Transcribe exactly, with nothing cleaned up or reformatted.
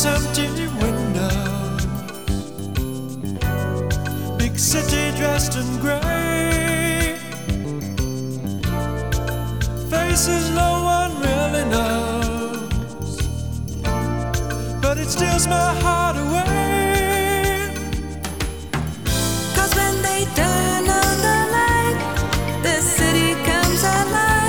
empty windows, big city dressed in grey, faces no one really knows, but it steals my heart away.